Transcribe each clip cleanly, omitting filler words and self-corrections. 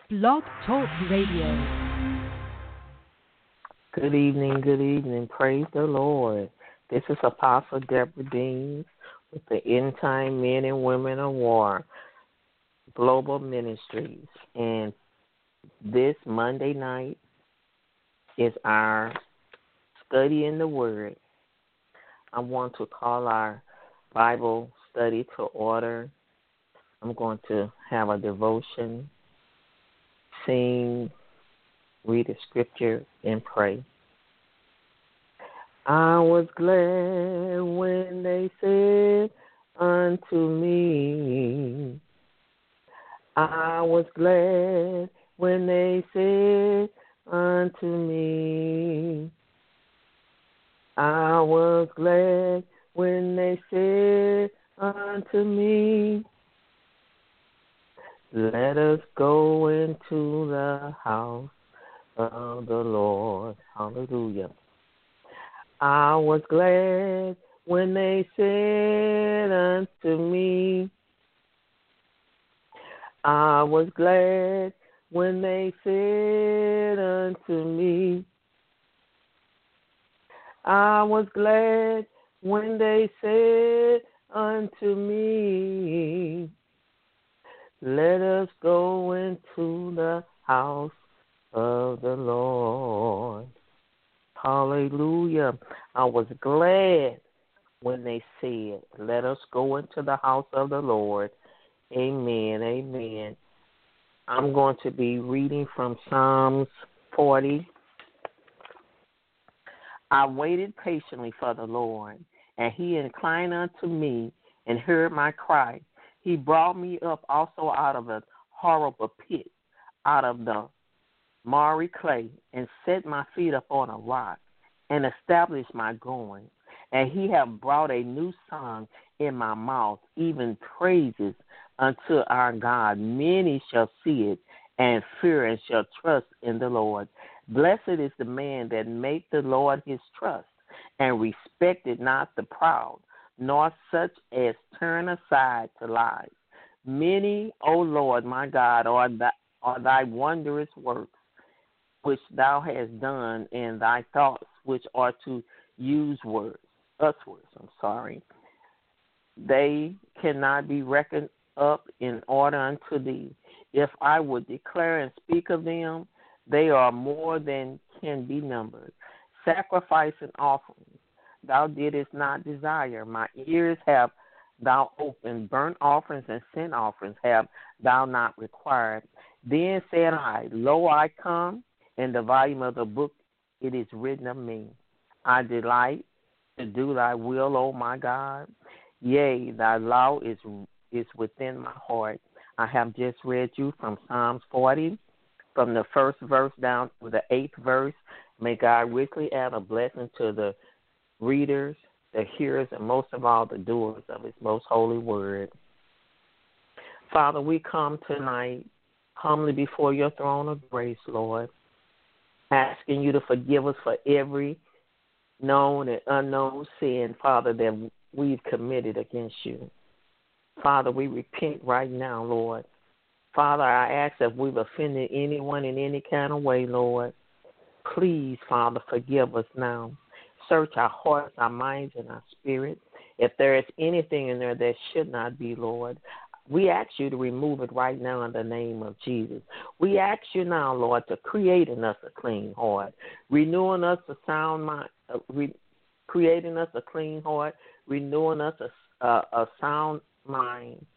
Blog Talk Radio. Good evening, good evening. Praise the Lord. This is Apostle Deborah Deans with the End Time Men and Women of War Global Ministries. And this Monday night is our study in the Word. I want to call our Bible study to order. I'm going to have a devotion, sing, read the scripture, and pray. I was glad when they said unto me, I was glad when they said unto me, I was glad when they said unto me, let us go into the house of the Lord. Hallelujah. I was glad when they said unto me, I was glad when they said unto me, I was glad when they said unto me, let us go into the house of the Lord. Hallelujah. I was glad when they said, let us go into the house of the Lord. Amen, amen. I'm going to be reading from Psalms 40. I waited patiently for the Lord, and he inclined unto me and heard my cry. He brought me up also out of a horrible pit, out of the miry clay, and set my feet upon a rock, and established my going. And he hath brought a new song in my mouth, even praises unto our God. Many shall see it, and fear, and shall trust in the Lord. Blessed is the man that make the Lord his trust, and respected not the proud, nor such as turn aside to lies. Many, O Lord, my God, are thy wondrous works, which thou hast done, and thy thoughts, which are to use words, they cannot be reckoned up in order unto thee. If I would declare and speak of them, they are more than can be numbered. Sacrifice and offerings thou didst not desire. My ears have thou opened. Burnt offerings and sin offerings have thou not required. Then said I, lo, I come. In the volume of the book it is written of me. I delight to do thy will, O my God. Yea, thy law is within my heart. I have just read you from Psalms 40, from the first verse down to the 8th verse. May God richly add a blessing to the readers, the hearers, and most of all the doers of his most holy word. Father, we come tonight humbly before your throne of grace, Lord, asking you to forgive us for every known and unknown sin, Father, that we've committed against you. Father, we repent right now, Lord. Father, I ask if we've offended anyone in any kind of way, Lord, please, Father, forgive us now. Search our hearts, our minds, and our spirit. If there is anything in there that should not be, Lord, we ask you to remove it right now in the name of Jesus. We ask you now, Lord, to create in us a clean heart, renewing us a sound mind, creating us a clean heart, renewing us a sound mind.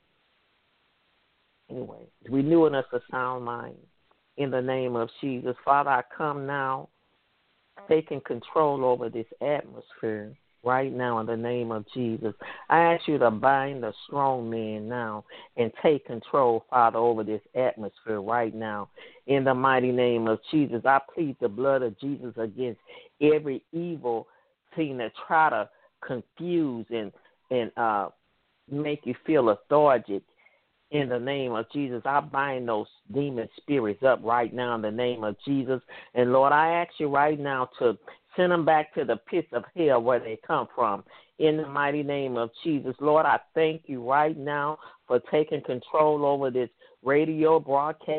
Anyway, renewing us a sound mind in the name of Jesus. Father, I come now, taking control over this atmosphere right now in the name of Jesus. I ask you to bind the strong man now and take control, Father, over this atmosphere right now. In the mighty name of Jesus, I plead the blood of Jesus against every evil thing that try to confuse and make you feel lethargic. In the name of Jesus, I bind those demon spirits up right now in the name of Jesus. And, Lord, I ask you right now to send them back to the pits of hell where they come from. In the mighty name of Jesus, Lord, I thank you right now for taking control over this radio broadcast.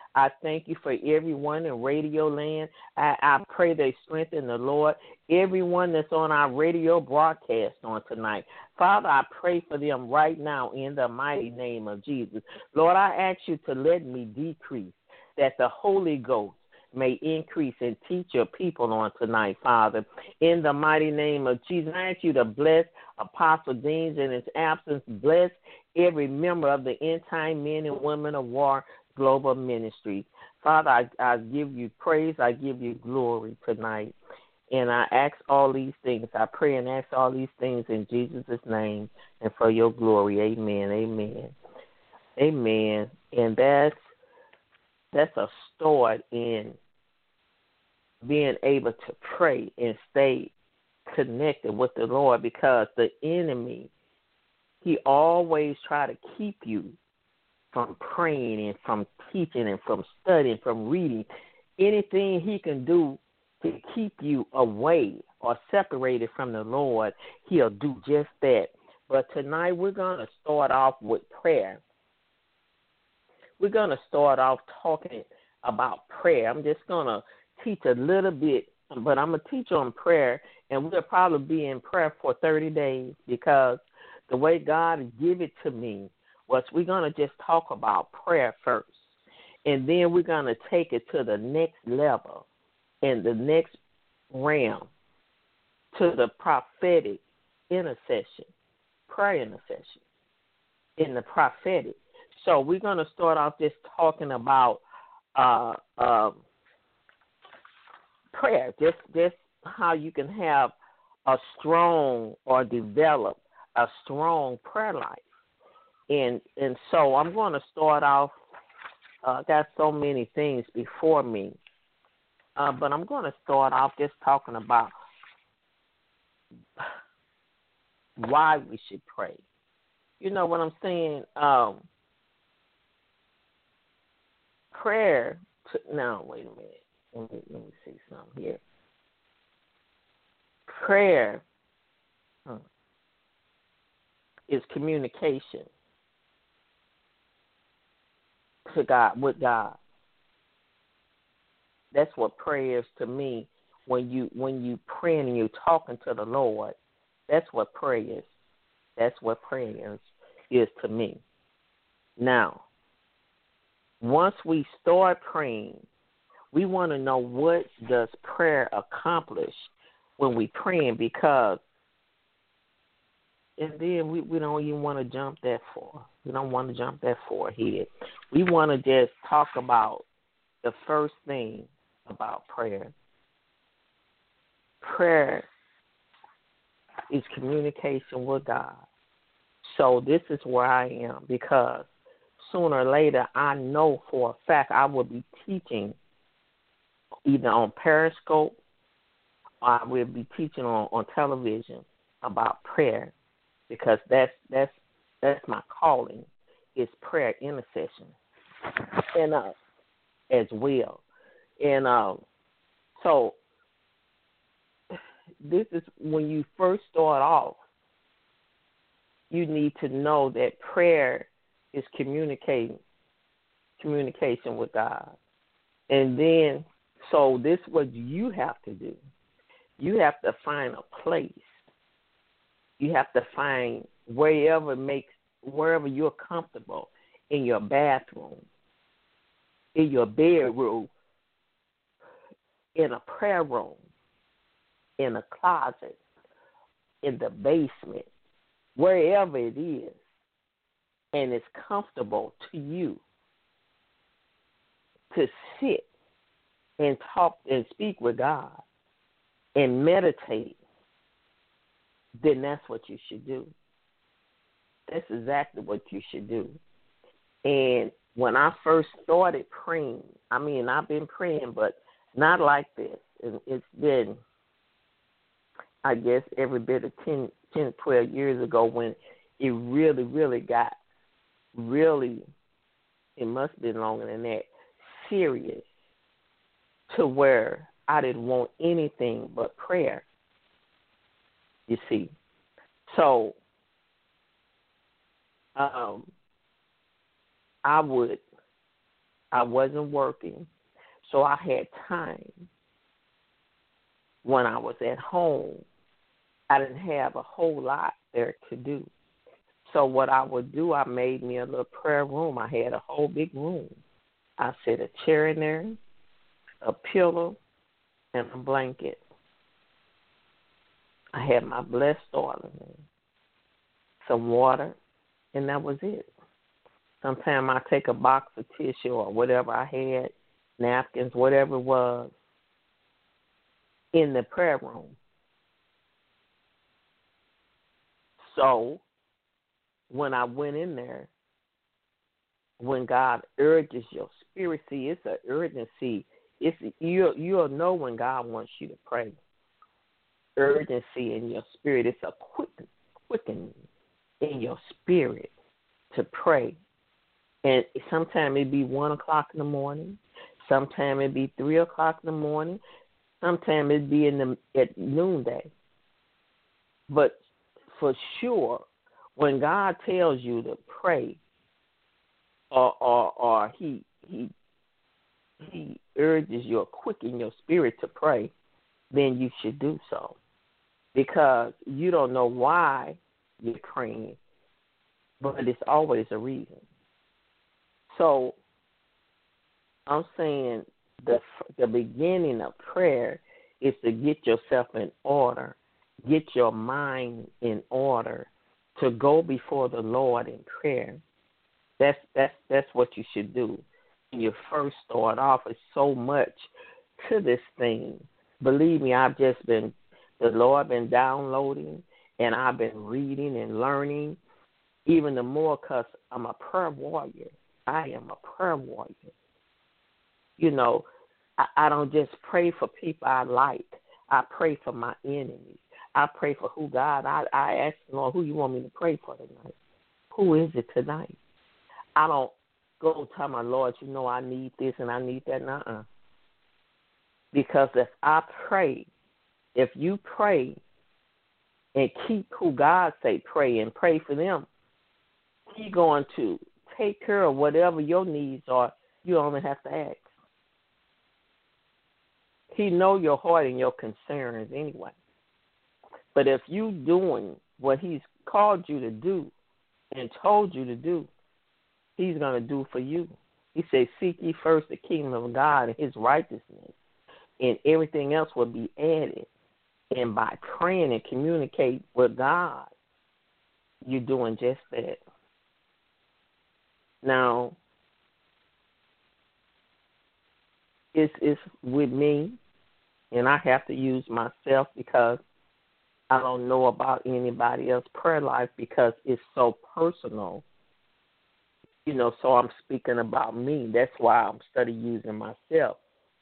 I thank you for everyone in Radio Land. I pray they strengthen the Lord. Everyone that's on our radio broadcast on tonight. Father, I pray for them right now in the mighty name of Jesus. Lord, I ask you to let me decrease, that the Holy Ghost may increase and teach your people on tonight, Father. In the mighty name of Jesus, I ask you to bless Apostle Deans in his absence. Bless every member of the End Time Men and Women of War Global Ministry. Father, I give you praise. I give you glory tonight. And I ask all these things. I pray and ask all these things in Jesus' name and for your glory. Amen. Amen. Amen. And that's a start in being able to pray and stay connected with the Lord, because the enemy, he always try to keep you from praying and from teaching and from studying, from reading. Anything he can do to keep you away or separated from the Lord, he'll do just that. But tonight we're going to start off with prayer. We're going to start off talking about prayer. I'm just going to teach a little bit, but I'm going to teach on prayer, and we'll probably be in prayer for 30 days, because the way God gave it to me was we're going to just talk about prayer first, and then we're going to take it to the next level and the next realm, to the prophetic intercession, prayer intercession in the prophetic. So we're going to start off just talking about prayer, just how you can have a strong or develop a strong prayer life. And so I'm going to start off, got so many things before me, but I'm going to start off just talking about why we should pray. You know what I'm saying? Prayer, now, wait a minute. Let me see something here. Prayer is communication to God, with God. That's what prayer is to me. When you pray and you're talking to the Lord, that's what prayer is. That's what prayer is to me. Now, once we start praying, we want to know, what does prayer accomplish when we praying, because, and then we don't even want to jump that far. We don't want to jump that far ahead. We want to just talk about the first thing about prayer. Prayer is communication with God. So this is where I am, because sooner or later, I know for a fact I will be teaching either on Periscope, or I will be teaching on television about prayer, because that's my calling, is prayer intercession, and as well. And so this is when you first start off, you need to know that prayer is communication with God. And then, so this is what you have to do. You have to find a place. You have to find wherever you're comfortable, in your bathroom, in your bedroom, in a prayer room, in a closet, in the basement, wherever it is, and it's comfortable to you to sit and talk and speak with God and meditate, then that's what you should do. That's exactly what you should do. And when I first started praying, I've been praying, but not like this. And it's been, I guess, every bit of 10, 12 years ago when it really, really got it must have been longer than that, serious, to where I didn't want anything but prayer, you see. So I would I wasn't working, so I had time. When I was at home, I didn't have a whole lot there to do. So what I would do, I made me a little prayer room. I had a whole big room. I set a chair in there, a pillow, and a blanket. I had my blessed oil in there, some water, and that was it. Sometimes I take a box of tissue or whatever I had, napkins, whatever it was, in the prayer room. So when I went in there, when God urges your spirit, see, it's an urgency. You'll know when God wants you to pray. Urgency in your spirit. It's a quickening in your spirit to pray. And sometimes it be 1 o'clock in the morning. Sometimes it be 3 o'clock in the morning. Sometimes it be at noonday. But for sure, when God tells you to pray, or he urges you or quicken your spirit to pray, then you should do so, because you don't know why you're praying, but it's always a reason. So I'm saying the beginning of prayer is to get yourself in order, get your mind in order to go before the Lord in prayer. That's what you should do. When you first start off, it's so much to this thing. Believe me, the Lord been downloading, and I've been reading and learning even the more, because I'm a prayer warrior. I am a prayer warrior. You know, I don't just pray for people I like. I pray for my enemies. I pray for who God, I ask the Lord, who you want me to pray for tonight? Who is it tonight? I don't go tell my Lord, you know, I need this and I need that. Nuh-uh. Because if you pray and keep who God say pray and pray for them, He's going to take care of whatever your needs are. You only have to ask. He know your heart and your concerns anyway. But if you doing what He's called you to do and told you to do, He's going to do for you. He said, seek ye first the kingdom of God and His righteousness, and everything else will be added. And by praying and communicate with God, you're doing just that. Now, it's with me, and I have to use myself because I don't know about anybody else's prayer life, because it's so personal. You know, so I'm speaking about me. That's why I'm studying using myself.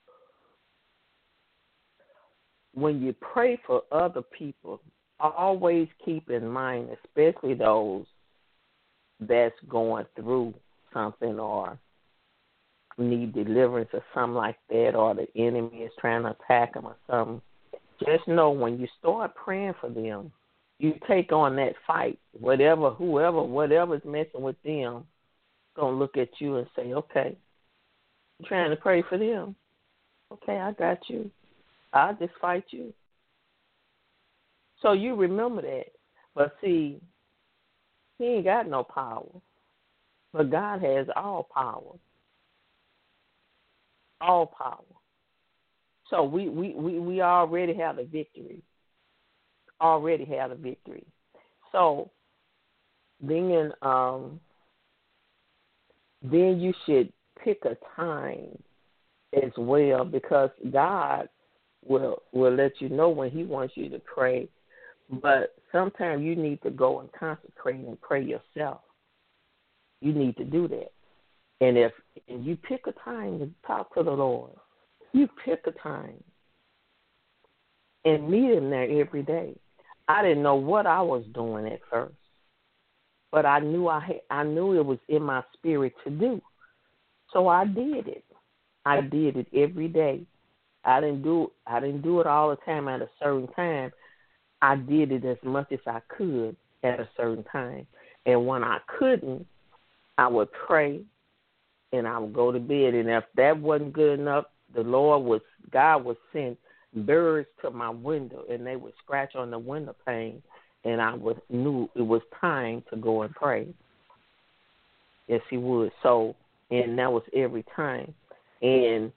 When you pray for other people, always keep in mind, especially those that's going through something or need deliverance or something like that, or the enemy is trying to attack them or something, just know when you start praying for them, you take on that fight. Whatever's messing with them, going to look at you and say, okay, I'm trying to pray for them. Okay, I got you. I'll just fight you. So you remember that. But see, He ain't got no power. But God has all power. All power. So we already have the victory. Already have the victory. So then you should pick a time as well, because God will let you know when He wants you to pray. But sometimes you need to go and consecrate and pray yourself. You need to do that. And if you pick a time to talk to the Lord, you pick a time and meet Him there every day. I didn't know what I was doing at first, but I knew it was in my spirit to do. So I did it. I did it every day. I didn't do it all the time at a certain time. I did it as much as I could at a certain time. And when I couldn't, I would pray and I would go to bed. And if that wasn't good enough, God would send birds to my window, and they would scratch on the window pane, and knew it was time to go and pray. Yes, he would. So, and that was every time. And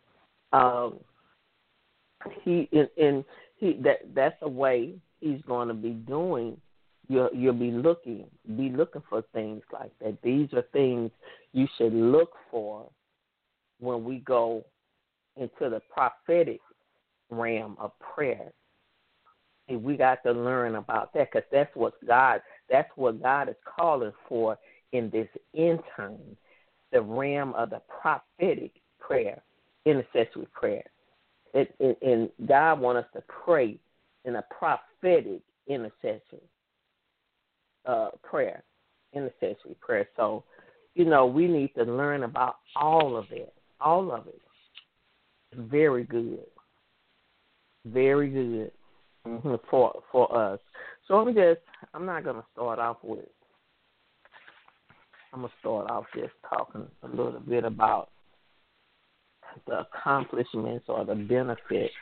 that's the way he's going to be doing. You'll be looking for things like that. These are things you should look for when we go into the prophetic realm of prayer. And we got to learn about that, because that's what God is calling for in this end time, the realm of the prophetic prayer, intercessory prayer. And God wants us to pray in a prophetic intercessory prayer, intercessory prayer. So, we need to learn about all of it. All of it. Very good. Very good for us. So I'm not going to start off with, I'm going to start off just talking a little bit about the accomplishments or the benefits,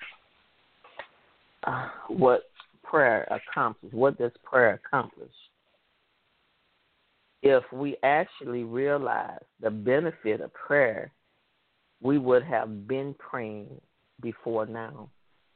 what prayer accomplishes. What does prayer accomplish? If we actually realize the benefit of prayer, we would have been praying before now.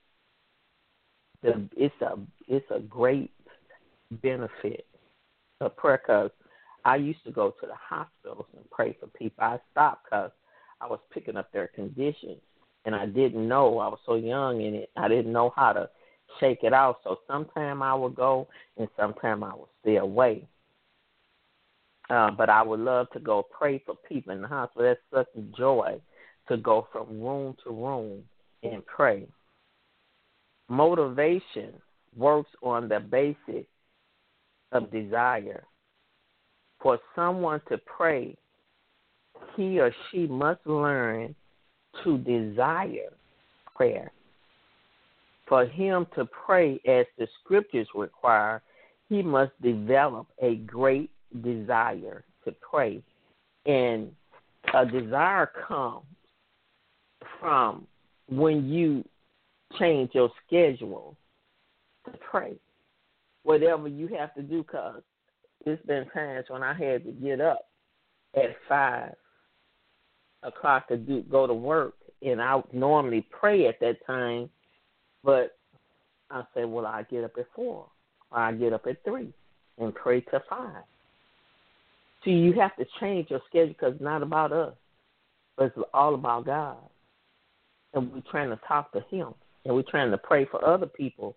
It's a great benefit of prayer, because I used to go to the hospitals and pray for people. I stopped because I was picking up their conditions, and I didn't know. I was so young in it. I didn't know how to shake it out. So sometime I would go, and sometime I would stay away. But I would love to go pray for people in the hospital. That's such a joy to go from room to room and pray. Motivation works on the basis of desire. For someone to pray, he or she must learn to desire prayer. For him to pray as the scriptures require, he must develop a great desire to pray. And a desire comes from when you change your schedule to pray. Whatever you have to do, because it's been times when I had to get up at 5 o'clock to go to work, and I would normally pray at that time, but I said, well, I get up at 4, or I get up at 3 and pray till 5. See, you have to change your schedule, because it's not about us, but it's all about God. And we're trying to talk to him, and we're trying to pray for other people,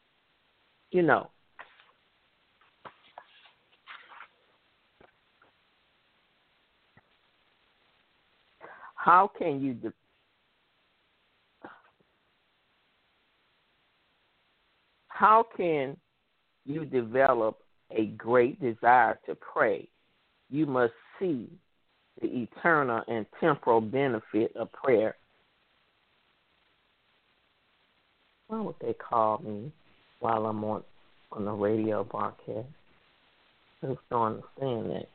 How can you develop a great desire to pray? You must see the eternal and temporal benefit of prayer. What would they call me while I'm on the radio broadcast? I just don't understand that.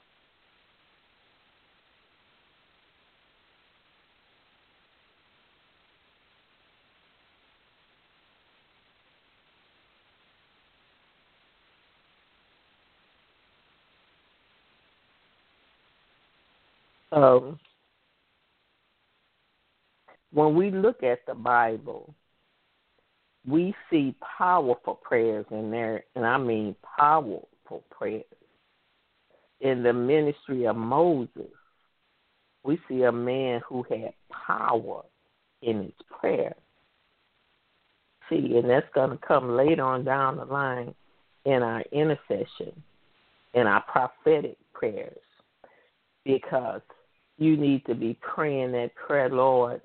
When we look at the Bible, we see powerful prayers in there, and I mean powerful prayers. In the ministry of Moses, we see a man who had power in his prayer. See, and that's going to come later on down the line in our intercession, in our prophetic prayers, because you need to be praying that prayer, Lord,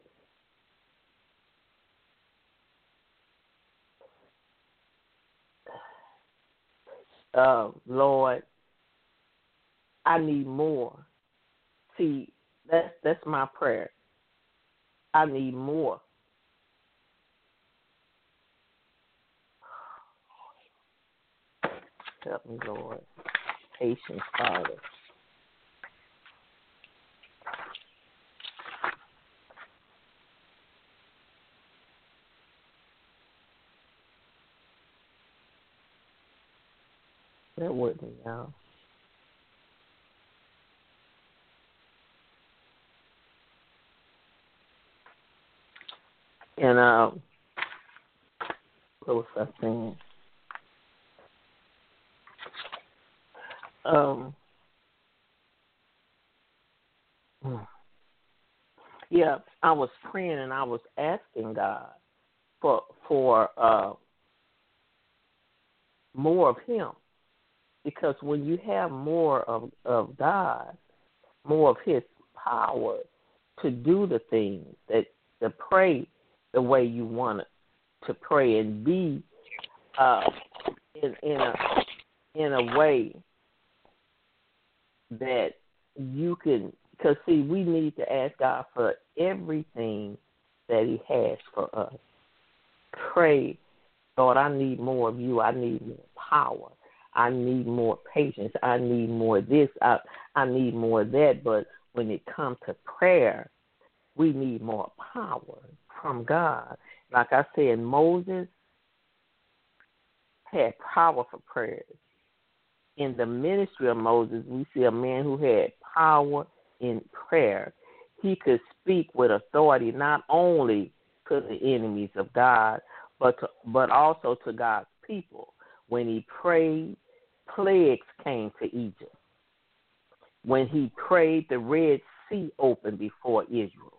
Lord, I need more. See, that's my prayer. I need more. Help me, Lord. Patience, Father. That wouldn't, y'all. And what was I saying? Um, yeah, I was praying and I was asking God for more of Him, because when you have more of God, more of His power to do the things that to pray the way you want it to pray and be in a way that you can. Because see, we need to ask God for everything that He has for us. Pray, Lord, I need more of you. I need more power. I need more patience. I need more of this. I need more of that. But when it comes to prayer, we need more power from God. Like I said, Moses had power for prayers. In the ministry of Moses, we see a man who had power in prayer. He could speak with authority not only to the enemies of God, but also to God's people. When he prayed, plagues came to Egypt. When he prayed, the Red Sea opened before Israel.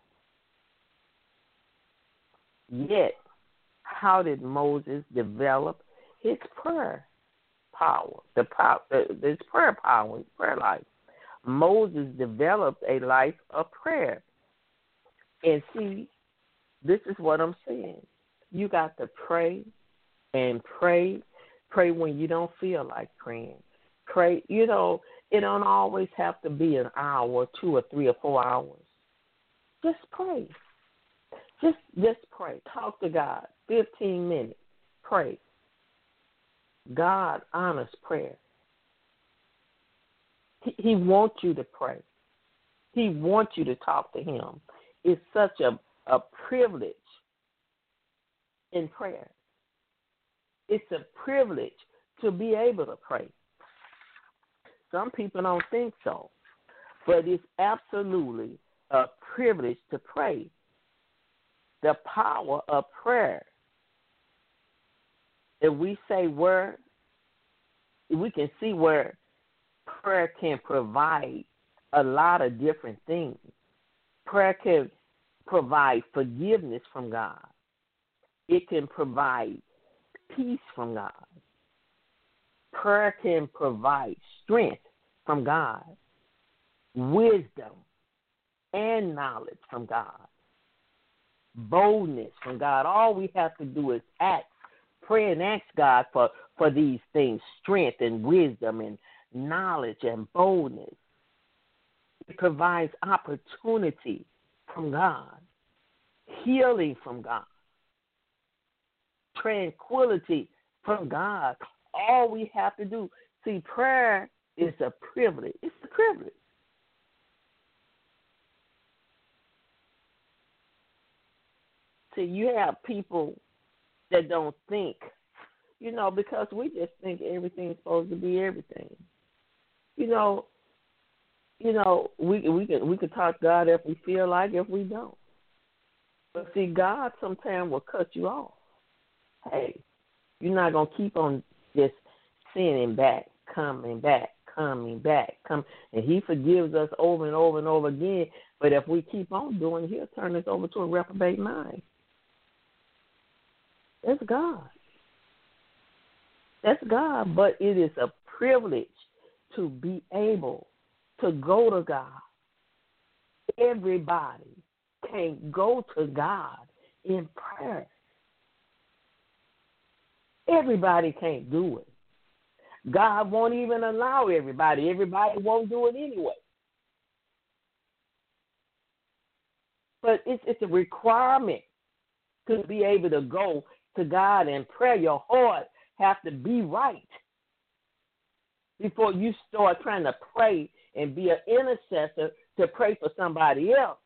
Yet, how did Moses develop his prayer power, his prayer power, his prayer life? Moses developed a life of prayer. And see, this is what I'm saying. You got to pray and pray. Pray when you don't feel like praying. Pray, it don't always have to be an hour, 2 or 3 or 4 hours. Just pray. Just pray. Talk to God. 15 minutes. Pray. God honors prayer. He wants you to pray. He wants you to talk to Him. It's such a privilege in prayer. It's a privilege to be able to pray. Some people don't think so, but it's absolutely a privilege to pray. The power of prayer. If we say where, we can see where prayer can provide a lot of different things. Prayer can provide forgiveness from God. It can provide peace from God. Prayer can provide strength from God, wisdom and knowledge from God, boldness from God. All we have to do is pray and ask God for these things, strength and wisdom and knowledge and boldness. It provides opportunity from God, healing from God, tranquility from God. All we have to do, see, prayer is a privilege. It's a privilege. See, you have people that don't think, because we just think everything's supposed to be everything. We can talk to God if we feel like, if we don't. But see, God sometimes will cut you off. Hey, you're not gonna keep on just sinning back, coming back, and He forgives us over and over and over again. But if we keep on doing, He'll turn us over to a reprobate mind. That's God. That's God, but it is a privilege to be able to go to God. Everybody can't go to God in prayer. Everybody can't do it. God won't even allow everybody. Everybody won't do it anyway. But it's a requirement to be able to go to God in prayer. Your heart have to be right before you start trying to pray and be an intercessor to pray for somebody else.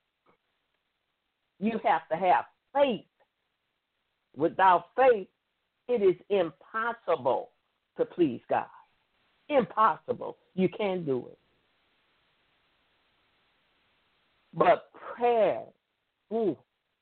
You have to have faith. Without faith, it is impossible to please God. Impossible. You can't do it. But prayer, ooh,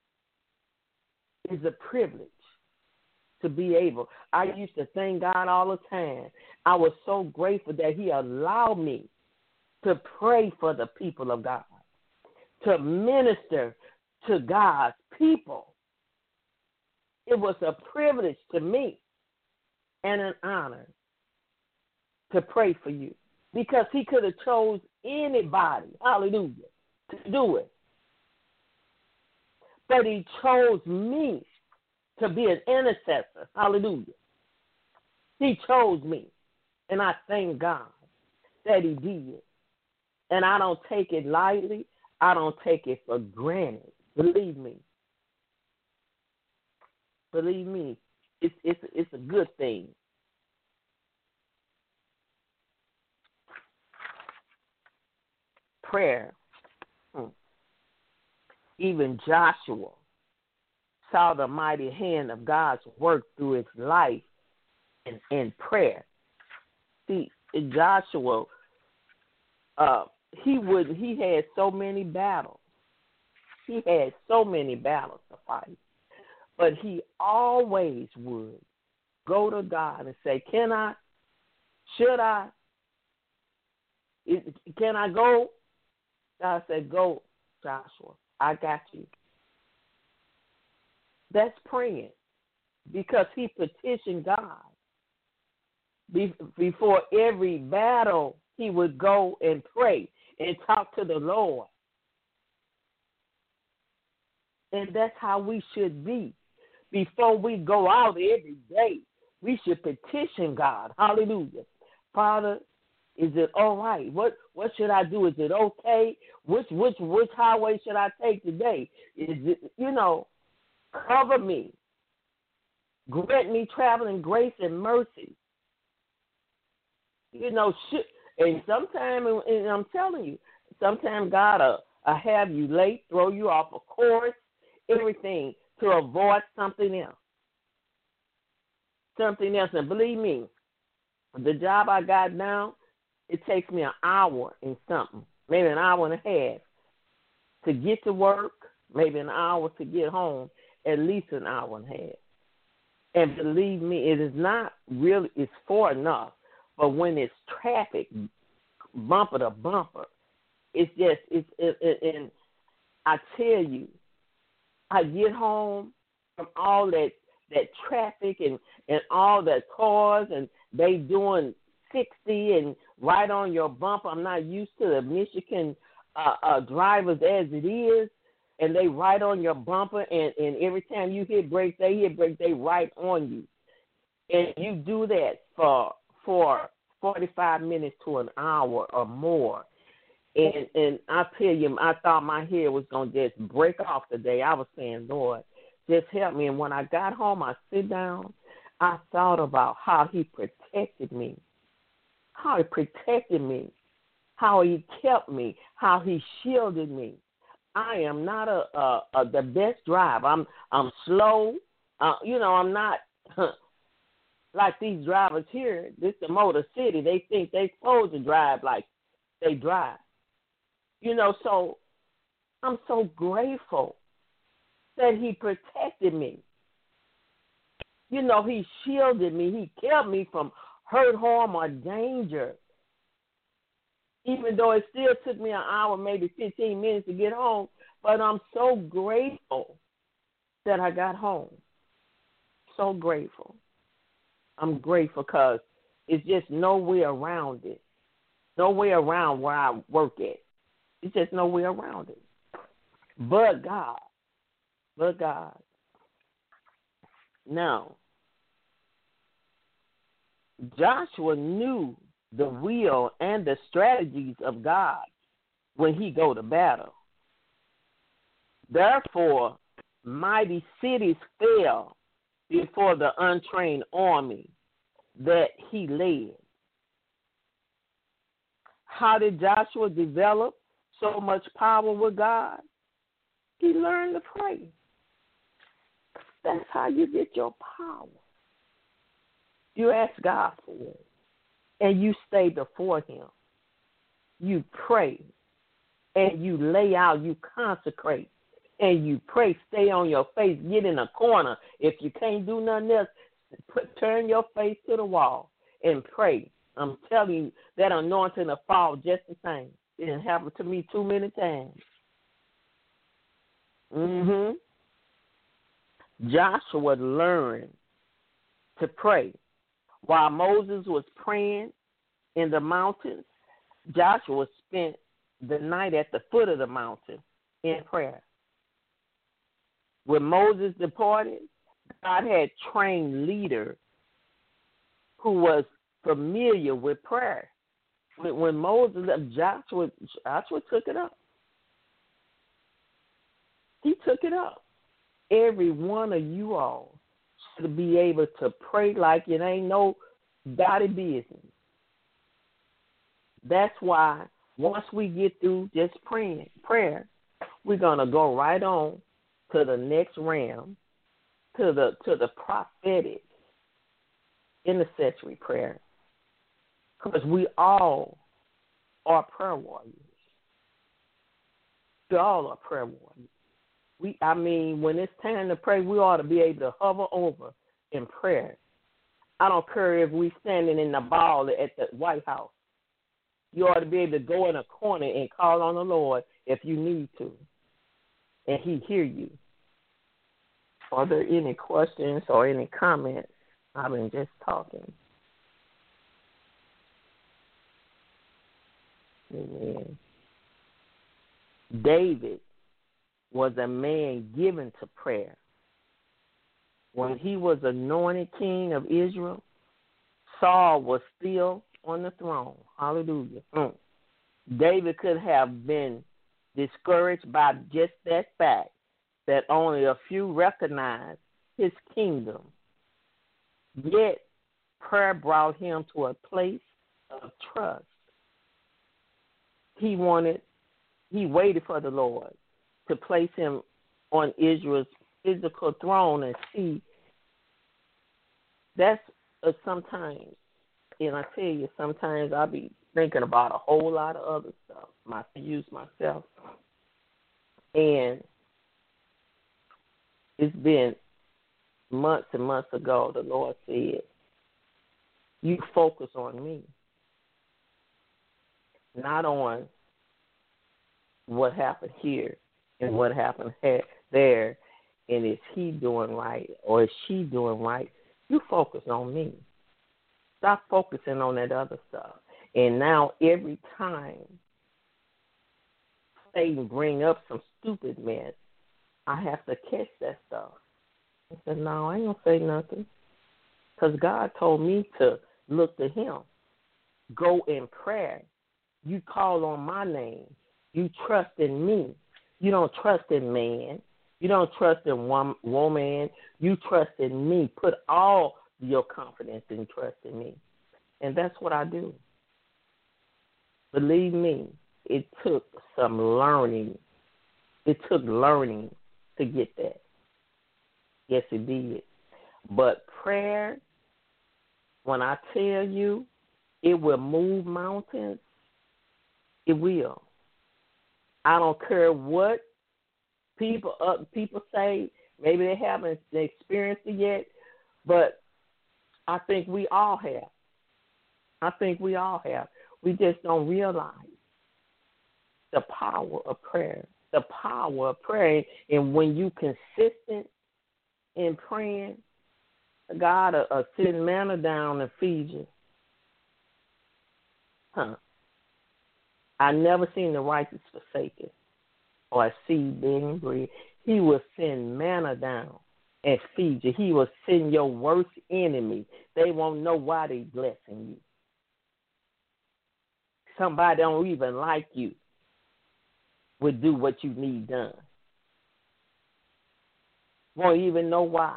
is a privilege to be able. I used to thank God all the time. I was so grateful that He allowed me to pray for the people of God, to minister to God's people. It was a privilege to me and an honor to pray for you, because He could have chose anybody, hallelujah, to do it. But He chose me to be an intercessor, hallelujah. He chose me, and I thank God that He did. And I don't take it lightly. I don't take it for granted. Believe me. Believe me, it's a good thing. Prayer. Even Joshua saw the mighty hand of God's work through his life in prayer. See, Joshua, he had so many battles. He had so many battles to fight. But he always would go to God and say, can I? Should I? Can I go? God said, go, Joshua. I got you. That's praying, because he petitioned God. Before every battle, he would go and pray and talk to the Lord. And that's how we should be. Before we go out every day, we should petition God. Hallelujah. Father, is it all right? What should I do? Is it okay? Which highway should I take today? Is it, cover me. Grant me traveling grace and mercy. And sometimes, and I'm telling you, sometimes God will have you late, throw you off a course, everything to avoid something else. Something else. And believe me, the job I got now, it takes me an hour and something, maybe an hour and a half to get to work, maybe an hour to get home, at least an hour and a half. And believe me, it is not really, it's far enough. But when it's traffic, bumper to bumper, it's just, and I tell you, I get home from all that traffic and all the cars, and they doing 60 and right on your bumper. I'm not used to the Michigan drivers as it is, and they right on your bumper, and every time you hit brakes, they right on you. And you do that for 45 minutes to an hour or more. And I tell you, I thought my hair was going to just break off today. I was saying, Lord, just help me. And when I got home, I sit down, I thought about how he protected me, how he kept me, how he shielded me. I am not the best driver. I'm slow. I'm not like these drivers here. This is the Motor City. They think they supposed to drive like they drive. So I'm so grateful that he protected me. He shielded me. He kept me from hurt, harm, or danger. Even though it still took me an hour, maybe 15 minutes to get home, but I'm so grateful that I got home. So grateful. I'm grateful because it's just no way around it. No way around where I work at. It's just no way around it. But God. Now, Joshua knew the will and the strategies of God when he go to battle. Therefore, mighty cities fell before the untrained army that he led. How did Joshua develop so much power with God? He learned to pray. That's how you get your power. You ask God for it. and you stay before him. You pray, and you lay out, you consecrate, and you pray. Stay on your face. Get in a corner. If you can't do nothing else, turn your face to the wall and pray. I'm telling you, that anointing will fall just the same. It happened to me too many times. Joshua learned to pray. While Moses was praying in the mountains, Joshua spent the night at the foot of the mountain in prayer. When Moses departed, God had trained leaders who was familiar with prayer. When Moses left, Joshua took it up. He took it up. Every one of you all should be able to pray like it ain't nobody business. That's why once we get through just prayer, we're gonna go right on to the next realm, to the prophetic intercessory prayer, because we all are prayer warriors. We all are prayer warriors. When it's time to pray, we ought to be able to hover over in prayer. I don't care if we're standing in the ball at the White House. You ought to be able to go in a corner and call on the Lord if you need to, and he hear you. Are there any questions or any comments? I've been just talking. Amen. David was a man given to prayer. When he was anointed king of Israel, Saul was still on the throne. Hallelujah. David could have been discouraged by just that fact that only a few recognized his kingdom. Yet, prayer brought him to a place of trust. He waited for the Lord to place him on Israel's physical throne and see. That's sometimes, and I tell you, sometimes I'll be thinking about a whole lot of other stuff, use myself. And it's been months and months ago, the Lord said, you focus on me, not on what happened here and what happened there, and is he doing right or is she doing right? You focus on me. Stop focusing on that other stuff. And now every time Satan bring up some stupid mess, I have to catch that stuff. I said, no, I ain't going to say nothing, because God told me to look to him. Go in prayer. You call on my name. You trust in me. You don't trust in man. You don't trust in woman. You trust in me. Put all your confidence and trust in me. And that's what I do. Believe me, it took some learning. It took learning to get that. Yes, it did. But prayer, when I tell you, it will move mountains. It will. I don't care what people say. Maybe they haven't experienced it yet, but I think we all have. We just don't realize the power of prayer. The power of prayer. And when you consistent in praying, God will send manna down and feed you. I never seen the righteous forsaken or a seed being bread. He will send manna down and feed you. He will send your worst enemy. They won't know why they're blessing you. Somebody don't even like you would do what you need done. Won't even know why.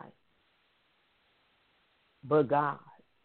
But God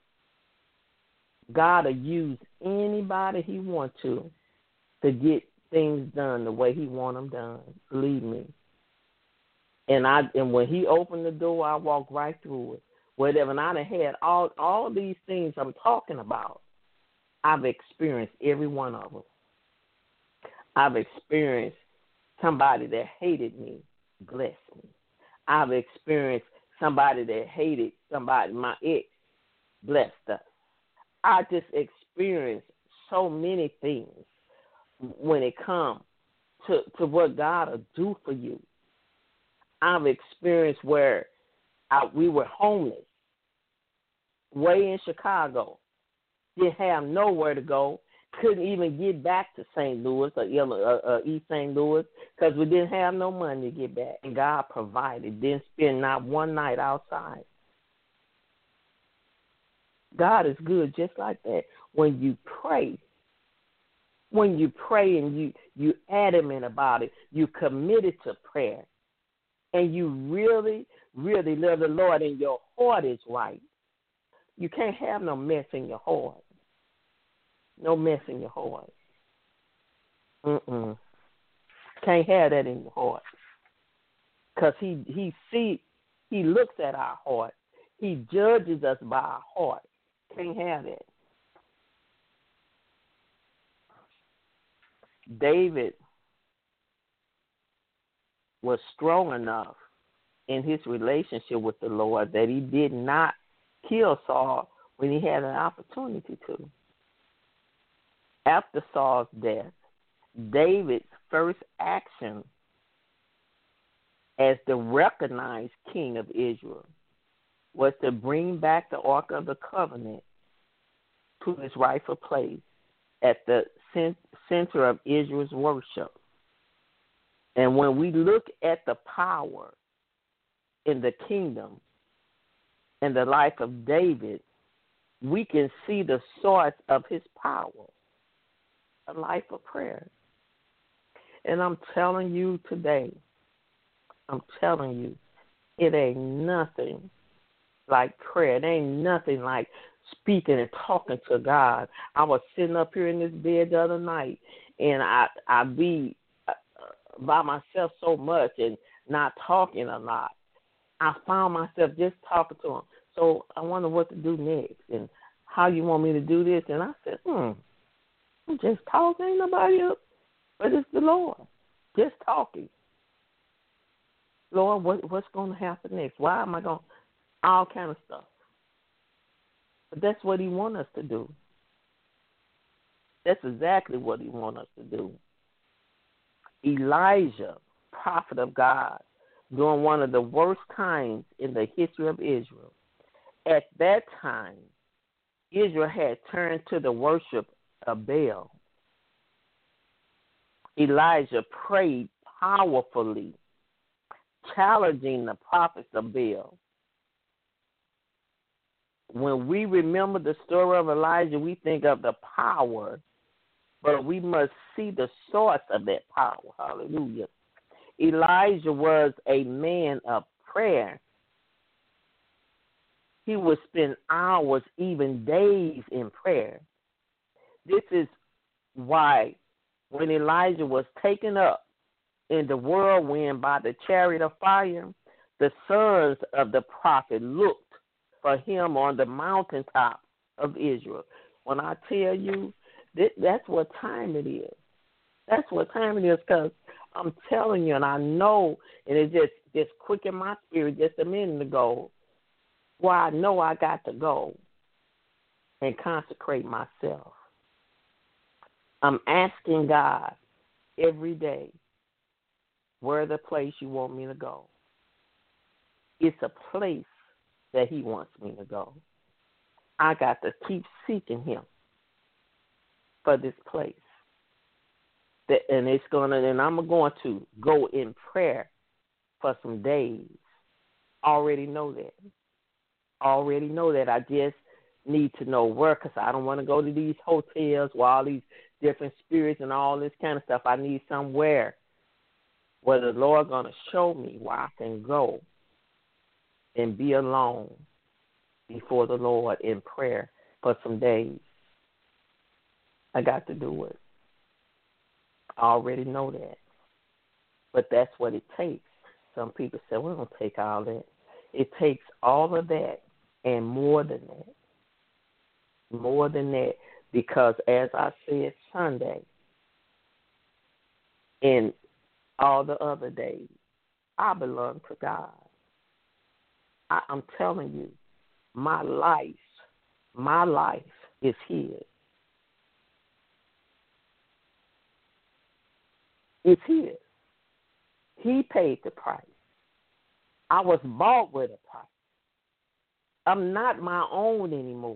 will use anybody he wants to get things done the way he want them done. Believe me. And when he opened the door, I walked right through it. Whatever, and I done had all these things I'm talking about. I've experienced every one of them. I've experienced somebody that hated me bless me. I've experienced somebody that hated somebody, my ex, blessed us. I just experienced so many things when it comes to what God will do for you. I've experienced where we were homeless, way in Chicago, didn't have nowhere to go, couldn't even get back to St. Louis or East St. Louis because we didn't have no money to get back. And God provided, didn't spend not one night outside. God is good just like that. When you pray and you adamant about it, you committed to prayer, and you really, really love the Lord and your heart is right, you can't have no mess in your heart. No mess in your heart. Can't have that in your heart. Because he looks at our heart. He judges us by our heart. Can't have that. David was strong enough in his relationship with the Lord that he did not kill Saul when he had an opportunity to. After Saul's death, David's first action as the recognized king of Israel was to bring back the Ark of the Covenant to its rightful place at the center of Israel's worship. And when we look at the power in the kingdom and the life of David, we can see the source of his power, a life of prayer. And I'm telling you today, it ain't nothing like prayer. It ain't nothing like speaking and talking to God. I was sitting up here in this bed the other night, and I be by myself so much and not talking a lot. I found myself just talking to him. So I wonder what to do next and how you want me to do this. And I said, I'm just talking. Ain't nobody up, but it's the Lord. Just talking. Lord, what's going to happen next? Why am I going? All kind of stuff. But that's what he wants us to do. That's exactly what he wants us to do. Elijah, prophet of God, during one of the worst times in the history of Israel. At that time, Israel had turned to the worship of Baal. Elijah prayed powerfully, challenging the prophets of Baal. When we remember the story of Elijah, we think of the power, but we must see the source of that power. Hallelujah. Elijah was a man of prayer. He would spend hours, even days in prayer. This is why when Elijah was taken up in the whirlwind by the chariot of fire, the sons of the prophet looked for him on the mountaintop of Israel. When I tell you, that's what time it is. That's what time it is, because I'm telling you, and I know, and it just quickened my spirit just a minute ago, why I know I got to go and consecrate myself. I'm asking God every day, where the place you want me to go. It's a place that he wants me to go. I got to keep seeking him for this place. And I'm going to go in prayer for some days. Already know that. I just need to know where, because I don't want to go to these hotels where all these different spirits and all this kind of stuff. I need somewhere where the Lord going to show me where I can go and be alone before the Lord in prayer for some days. I got to do it. I already know that. But that's what it takes. Some people say, we don't take all that. It takes all of that and more than that. More than that. Because as I said Sunday and all the other days, I belong to God. I'm telling you, my life is His. It's His. He paid the price. I was bought with a price. I'm not my own anymore.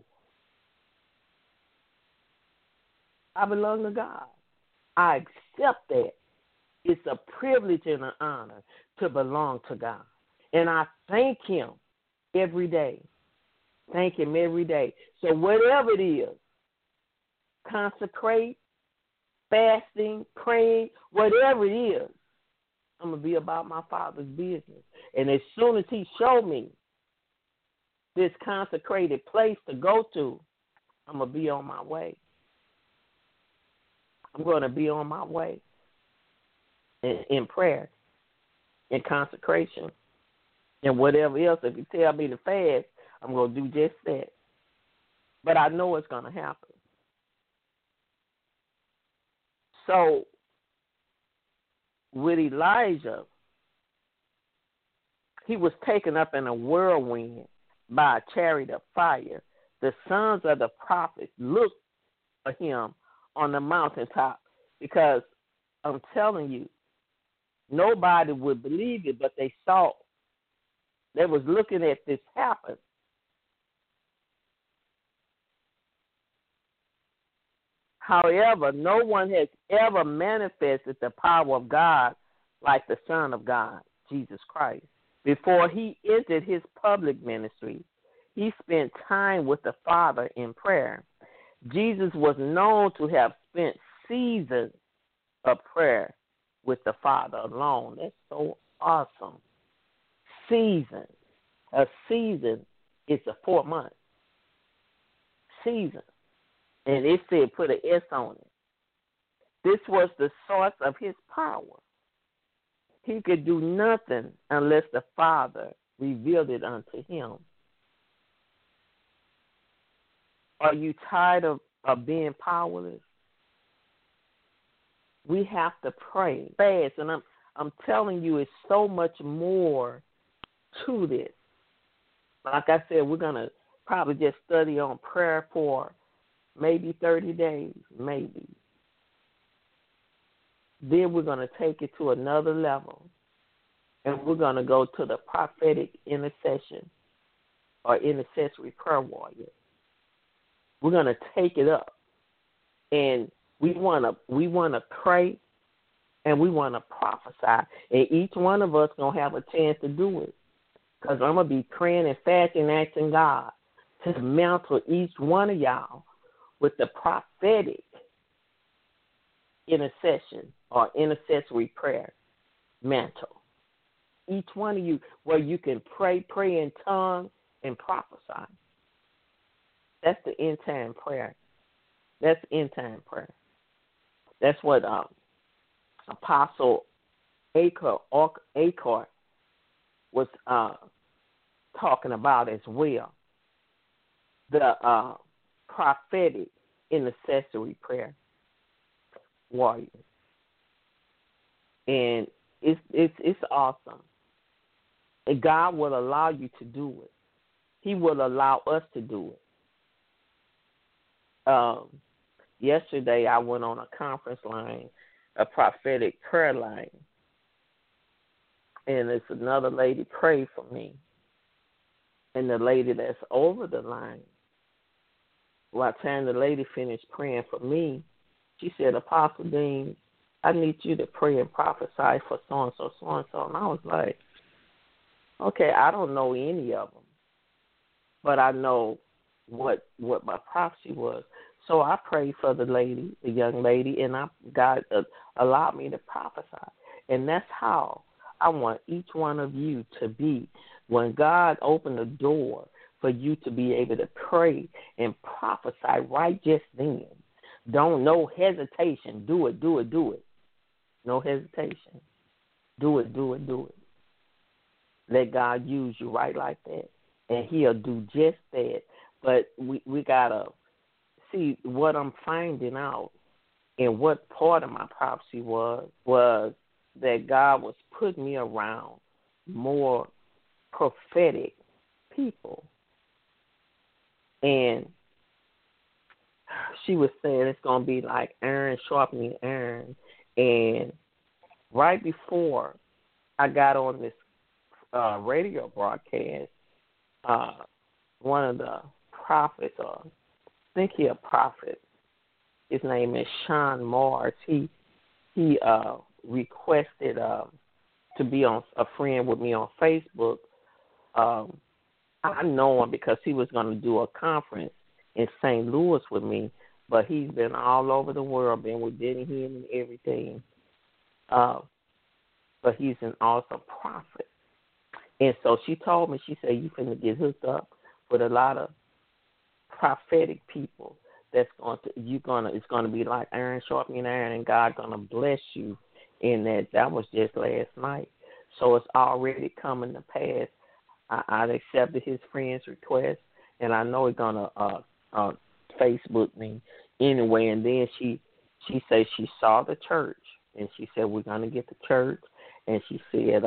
I belong to God. I accept that. It's a privilege and an honor to belong to God. And I thank Him every day. Thank Him every day. So whatever it is, consecrate, fasting, praying, whatever it is, I'm going to be about my Father's business. And as soon as He showed me this consecrated place to go to, I'm going to be on my way. I'm going to be on my way in prayer, in consecration, and whatever else. If you tell me to fast, I'm going to do just that. But I know it's going to happen. So, with Elijah, he was taken up in a whirlwind by a chariot of fire. The sons of the prophets looked for him on the mountaintop, because I'm telling you, nobody would believe it, but they saw. They was looking at this happen. However, no one has ever manifested the power of God like the Son of God, Jesus Christ. Before He entered His public ministry, He spent time with the Father in prayer. Jesus was known to have spent seasons of prayer with the Father alone. That's so awesome. Season. A season is a 4 months. Season. And it said put an S on it. This was the source of His power. He could do nothing unless the Father revealed it unto Him. Are you tired of being powerless? We have to pray, fast, and I'm telling you, it's so much more to this. Like I said, we're gonna probably just study on prayer for maybe 30 days, maybe. Then we're going to take it to another level, and we're going to go to the prophetic intercession or intercessory prayer warrior. We're going to take it up, and we want to pray, and we want to prophesy, and each one of us going to have a chance to do it, because I'm going to be praying and fasting, asking God to mantle each one of y'all with the prophetic intercession or intercessory prayer mantle. Each one of you, where you can pray in tongues and prophesy. That's the end time prayer. That's end time prayer. That's what Apostle Achor was talking about as well. The prophetic intercessory prayer warrior, and it's awesome. And God will allow you to do it. He will allow us to do it. Yesterday, I went on a conference line, a prophetic prayer line, and it's another lady prayed for me, and the lady that's over the line. By the time the lady finished praying for me, she said, Apostle Dean, I need you to pray and prophesy for so-and-so, so-and-so. And I was like, okay, I don't know any of them, but I know what my prophecy was. So I prayed for the lady, the young lady, and God allowed me to prophesy. And that's how I want each one of you to be. When God opened the door for you to be able to pray and prophesy right just then. No hesitation. Do it. No hesitation. Do it. Let God use you right like that. And He'll do just that. But we got to see, what I'm finding out and what part of my prophecy was that God was putting me around more prophetic people. And she was saying it's going to be like iron sharpening iron. And right before I got on this radio broadcast, one of the prophets, I think he's a prophet, his name is Sean Mars. He requested to be on a friend with me on Facebook. I know him because he was going to do a conference in St. Louis with me, but he's been all over the world, been with Denny Hinn and everything. But he's an awesome prophet. And so she told me, she said, you finna get hooked up with a lot of prophetic people. It's gonna be like iron sharpening iron, and God gonna bless you in that. That was just last night. So it's already coming to pass. I accepted his friend's request, and I know he's gonna Facebook me anyway. And then she said she saw the church, and she said we're gonna get the church, and she said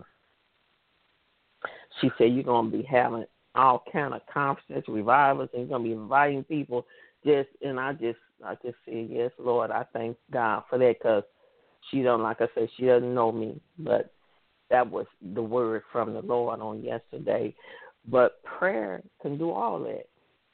you're gonna be having all kind of conferences, revivals, and you're gonna be inviting people. And I just said, yes, Lord, I thank God for that, because she don't, like I said, she doesn't know me, but that was the word from the Lord on yesterday. But prayer can do all that.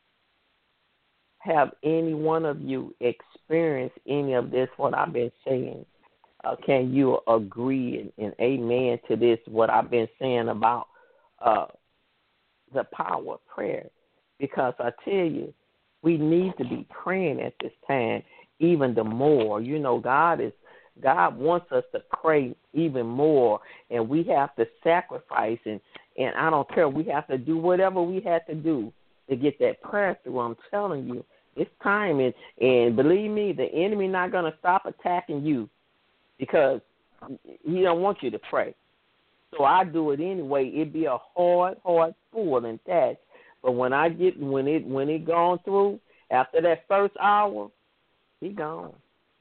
Have any one of you experienced any of this, what I've been saying? Can you agree and amen to this, what I've been saying about the power of prayer? Because I tell you, we need to be praying at this time even the more. You know, God wants us to pray even more, and we have to sacrifice, and I don't care, we have to do whatever we have to do to get that prayer through. I'm telling you, it's time, and believe me, the enemy not going to stop attacking you, because he don't want you to pray. So I do it anyway. It be a hard pull and task. But when it gone through, after that first hour, he gone.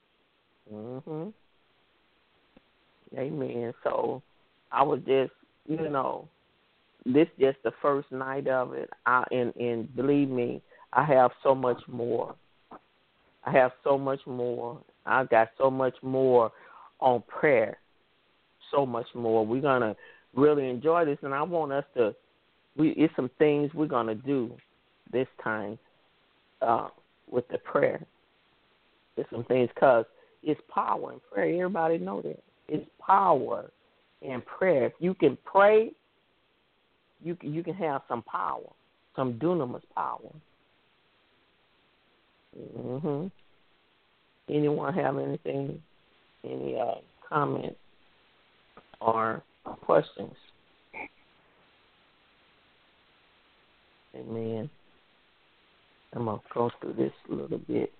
Amen. So I was just, this just the first night of it. And believe me, I have so much more. I got so much more on prayer. So much more. We're gonna really enjoy this, and I want us to. It's some things we're gonna do this time with the prayer. There's some things, because it's power in prayer. Everybody know that. It's power in prayer. If you can pray, you can have some power, some dunamis power. Anyone have anything, any comments or questions? Amen. I'm going to go through this a little bit.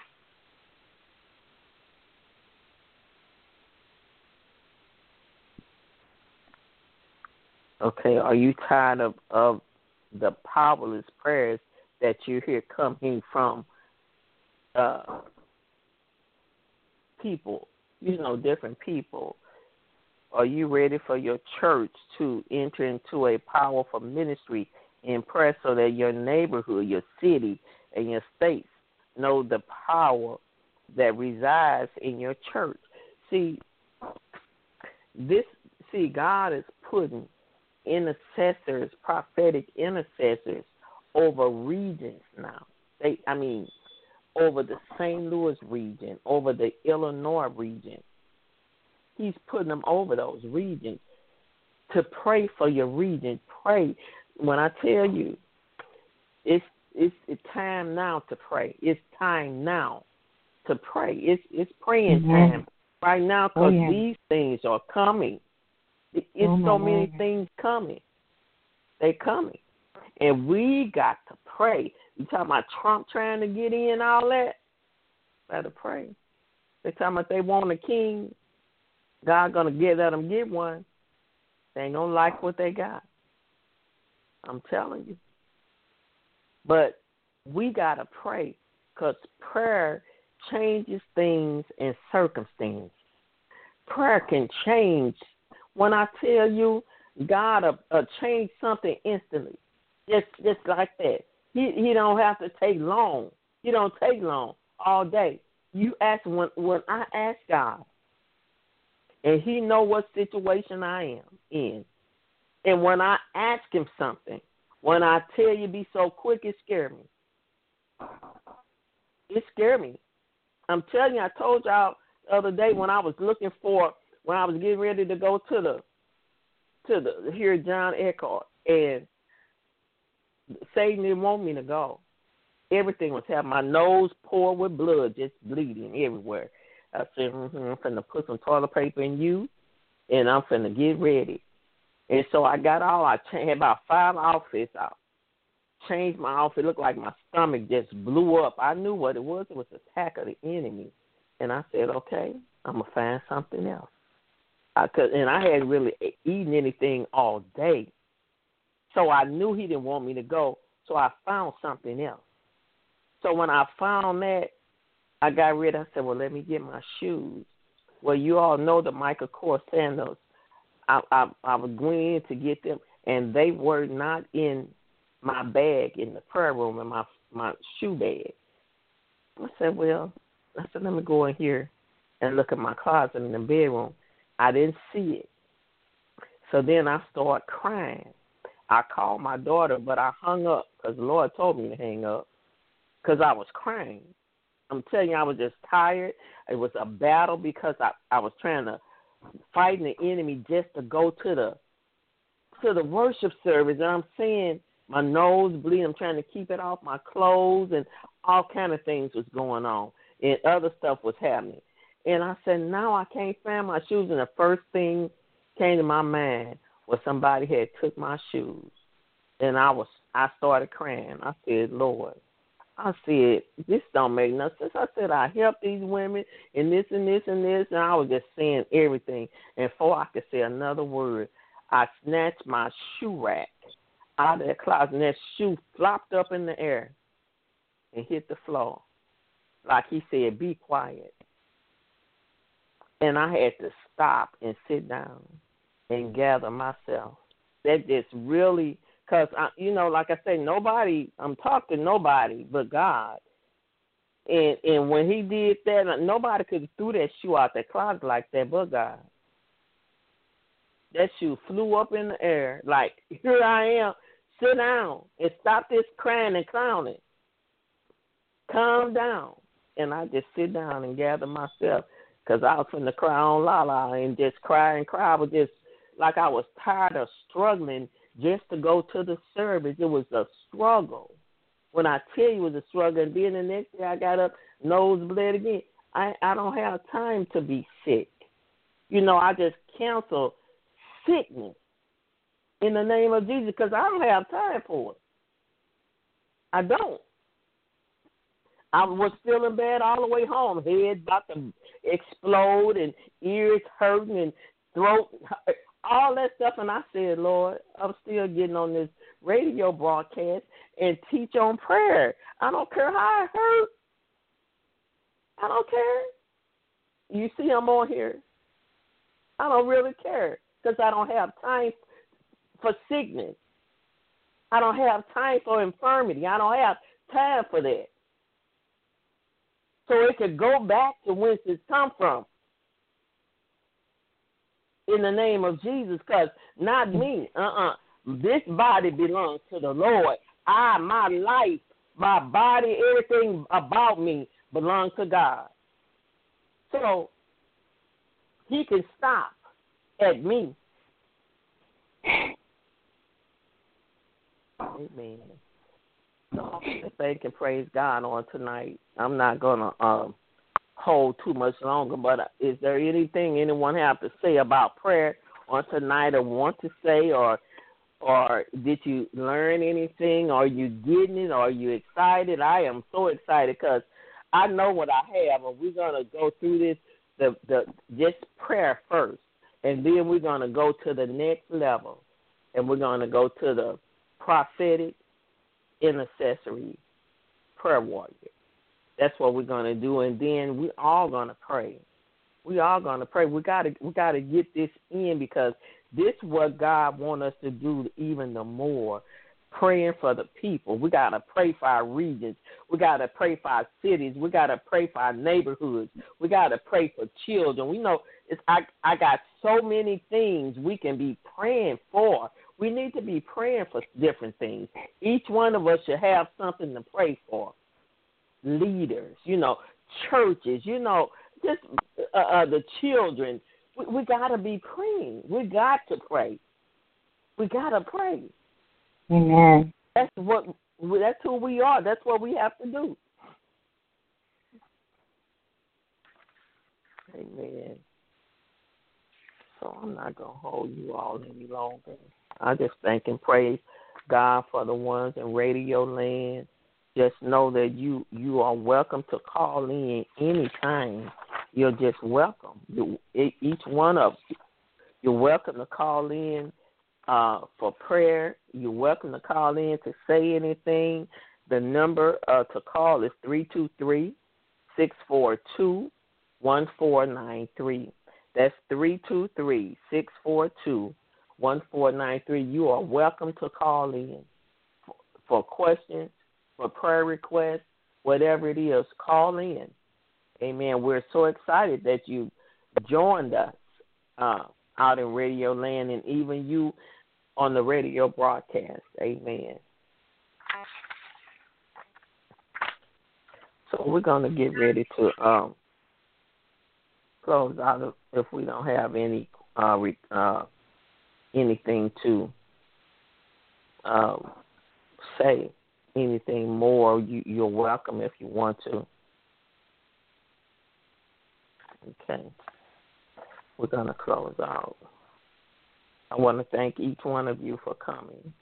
Okay, are you tired of the powerless prayers that you hear coming from people, different people? Are you ready for your church to enter into a powerful ministry in prayer, so that your neighborhood, your city, and your states know the power that resides in your church? God is putting intercessors, prophetic intercessors, over regions now. Over the St. Louis region, over the Illinois region. He's putting them over those regions to pray for your region. Pray. When I tell you, it's time now to pray. It's time now to pray. It's praying time right now, because these things are coming. It's so many things coming. They're coming. And we got to pray. You talking about Trump trying to get in, all that? Better pray. They talking about they want a king. God going to let them get one. They ain't going to like what they got. I'm telling you. But we got to pray. because prayer changes things and circumstances. Prayer can change. When I tell you, God change something instantly, just like that. He don't have to take long. He don't take long all day. You ask when I ask God, and He know what situation I am in, and when I ask Him something, when I tell you be so quick, it scared me. It scared me. I'm telling you, I told y'all the other day when I was getting ready to go to the hear John Eckhart, and Satan didn't want me to go. Everything was happening. My nose poured with blood, just bleeding everywhere. I said, I'm finna put some toilet paper in you, and I'm finna get ready. And so I got I had about 5 outfits out. Changed my outfit. It looked like my stomach just blew up. I knew what it was. It was the attack of the enemy. And I said, okay, I'm going to find something else. And I hadn't really eaten anything all day. So I knew he didn't want me to go. So I found something else. So when I found that, I got rid of it. I said, well, let me get my shoes. Well, you all know the Michael Kors sandals. I was going in to get them, and they were not in my bag in the prayer room, in my shoe bag. I said, let me go in here and look at my closet in the bedroom. I didn't see it. So then I started crying. I called my daughter, but I hung up because the Lord told me to hang up because I was crying. I'm telling you, I was just tired. It was a battle because I was trying to fight the enemy just to go to the worship service. And I'm saying my nose bleeding. I'm trying to keep it off my clothes, and all kind of things was going on. And other stuff was happening. And I said, now I can't find my shoes. And the first thing came to my mind was somebody had took my shoes. And I started crying. I said, Lord, I said, this don't make no sense. I said, I helped these women and this and this and this. And I was just saying everything. And before I could say another word, I snatched my shoe rack out of the closet, and that shoe flopped up in the air and hit the floor. Like he said, be quiet. And I had to stop and sit down and gather myself. That just really, because, like I said, I'm talking to nobody but God. And when he did that, nobody could have threw that shoe out that closet like that but God. That shoe flew up in the air like, here I am, sit down and stop this crying and clowning. Calm down. And I just sit down and gather myself because I was finna cry on Lala and just cry and cry. I was just like I was tired of struggling just to go to the service. It was a struggle. When I tell you it was a struggle, and then the next day I got up, nose bled again. I don't have time to be sick. I just cancel sickness in the name of Jesus because I don't have time for it. I don't. I was feeling bad all the way home. Head about to explode and ears hurting and throat, all that stuff. And I said, Lord, I'm still getting on this radio broadcast and teach on prayer. I don't care how I hurt. I don't care. You see I'm on here. I don't really care because I don't have time for sickness. I don't have time for infirmity. I don't have time for that. So it could go back to whence it's come from. In the name of Jesus, because not me. This body belongs to the Lord. My life, my body, everything about me belongs to God. So he can stop at me. Amen. So thank and praise God on tonight. I'm not going to hold too much longer, but is there anything anyone have to say about prayer on tonight or want to say, or did you learn anything? Are you getting it? Are you excited? I am so excited because I know what I have, and we're going to go through this, the just prayer first, and then we're going to go to the next level, and we're going to go to the prophetic intercessory prayer warrior. That's what we're going to do, and then we all going to pray. We all going to pray. We got to get this in, because this is what God wants us to do even the more. Praying for the people. We got to pray for our regions. We got to pray for our cities. We got to pray for our neighborhoods. We got to pray for children. We know I got so many things we can be praying for. We need to be praying for different things. Each one of us should have something to pray for. Leaders, churches, just the children. We got to be praying. We got to pray. We got to pray. Amen. That's who we are. That's what we have to do. Amen. So I'm not going to hold you all any longer. I just thank and praise God for the ones in Radio Land. Just know that you are welcome to call in anytime. You're just welcome. Each one of you. You're welcome to call in for prayer. You're welcome to call in to say anything. The number to call is 323-642-1493. That's 323-642-1493. You are welcome to call in for questions, for prayer requests, whatever it is, call in. Amen. We're so excited that you joined us out in Radio Land, and even you on the radio broadcast. Amen. So we're going to get ready to close out if we don't have any anything to say, anything more. You're welcome if you want to. Okay. We're going to close out. I want to thank each one of you for coming.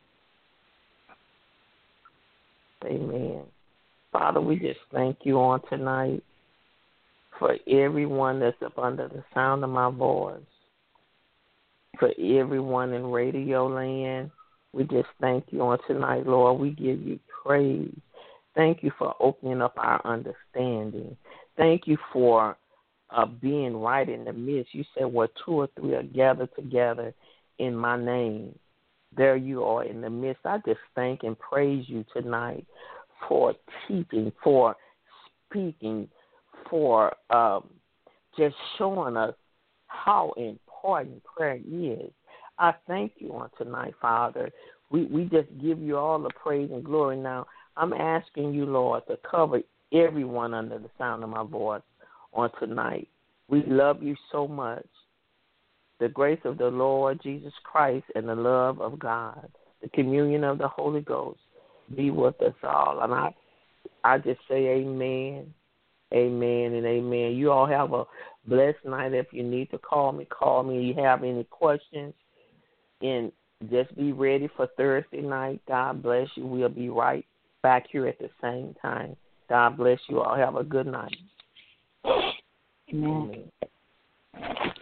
Amen. Father, we just thank you on tonight for everyone that's up under the sound of my voice, for everyone in Radio Land. We just thank you on tonight, Lord. We give you praise. Thank you for opening up our understanding. Thank you for being right in the midst. You said where two or three are gathered together in my name, there you are in the midst. I just thank and praise you tonight for teaching, for speaking, for just showing us how important prayer is. I thank you on tonight, Father. We just give you all the praise and glory now. I'm asking you, Lord, to cover everyone under the sound of my voice on tonight. We love you so much. The grace of the Lord Jesus Christ and the love of God, the communion of the Holy Ghost be with us all. And I just say amen, amen, and amen. You all have a blessed night. If you need to call me, call me. If you have any questions, and just be ready for Thursday night. God bless you. We'll be right back here at the same time. God bless you all. Have a good night. Amen. Amen.